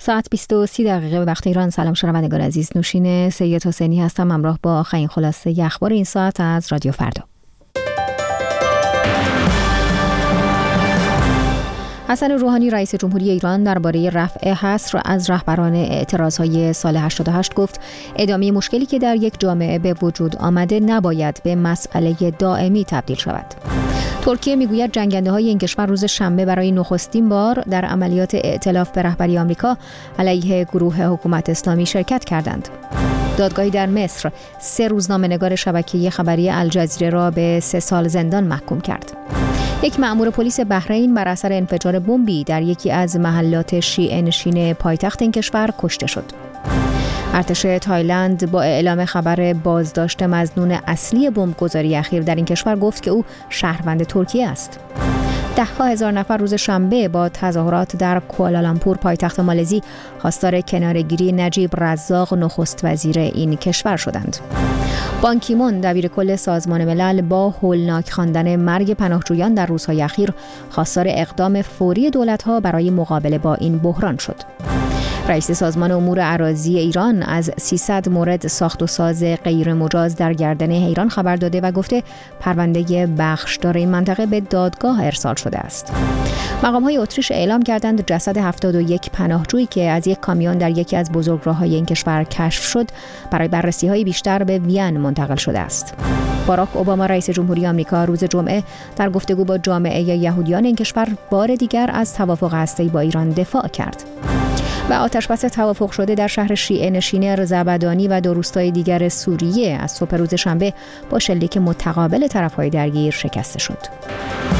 ساعت 20:30 وقت ایران. سلام شنوندگان عزیز، نوشین سید حسینی هستم همراه با آخرین خلاصه اخبار این ساعت از رادیو فردا. حسن روحانی رئیس جمهوری ایران درباره رفع حصر از رهبران اعتراضهای سال 88 گفت ادامه مشکلی که در یک جامعه به وجود آمده نباید به مسئله دائمی تبدیل شود. ترکیه میگوید جنگنده‌های این کشور روز شنبه برای نخستین بار در عملیات ائتلاف به رهبری آمریکا علیه گروه حکومت اسلامی شرکت کردند. دادگاهی در مصر 3 روزنامه‌نگار شبکه خبری الجزیره را به 3 سال زندان محکوم کرد. یک مأمور پلیس بحرین بر اثر انفجار بمبی در یکی از محلات شیعه نشین پایتخت این کشور کشته شد. ارتش تایلند با اعلام خبر بازداشت مظنون اصلی بمبگذاری اخیر در این کشور گفت که او شهروند ترکیه است. 10,000 نفر روز شنبه با تظاهرات در کوالالامپور پایتخت مالزی خواستار کناره‌گیری نجیب رزاق نخست وزیر این کشور شدند. بان کی مون دبیر کل سازمان ملل با هولناک خواندن مرگ پناهجویان در روزهای اخیر خواستار اقدام فوری دولت‌ها برای مقابله با این بحران شد. رئیس سازمان امور اراضی ایران از 300 مورد ساخت و ساز غیر مجاز در گردن ایران خبر داده و گفته پرونده بخشدار این منطقه به دادگاه ارسال شده است. مقام‌های اتریش اعلام کردند جسد 71 پناهجویی که از یک کامیون در یکی از بزرگراه‌های این کشور کشف شد برای بررسی‌های بیشتر به وین منتقل شده است. باراک اوباما رئیس جمهوری آمریکا روز جمعه در گفتگو با جامعه یهودیان این کشور بار دیگر از توافق هسته‌ای با ایران دفاع کرد. و آتشبس توافق شده در شهر شیعه نشین زبدانی و 2 روستای دیگر سوریه از صبح روز شنبه با شلیک متقابل طرف‌های درگیر شکسته شد.